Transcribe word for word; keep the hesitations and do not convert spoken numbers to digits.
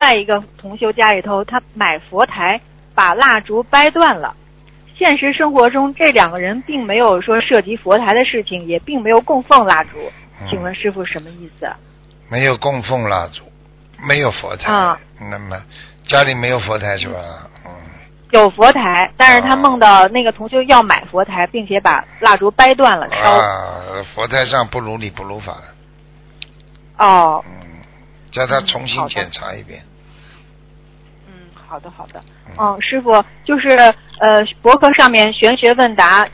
外一个同修家里头，他买佛台把蜡烛掰断了。现实生活中，这两个人并没有说涉及佛台的事情，也并没有供奉蜡烛。请问师父什么意思？ 没有供奉蜡烛，没有佛台。 啊， 那么家里没有佛台是吧？嗯。 有佛台，但是他梦到那个同修要买佛台，并且把蜡烛掰断了烧。 啊，佛台上不如理不如法了。 哦。 嗯，叫他重新检查一遍。 嗯，好的好的。嗯，师傅就是呃，博客上面玄学问答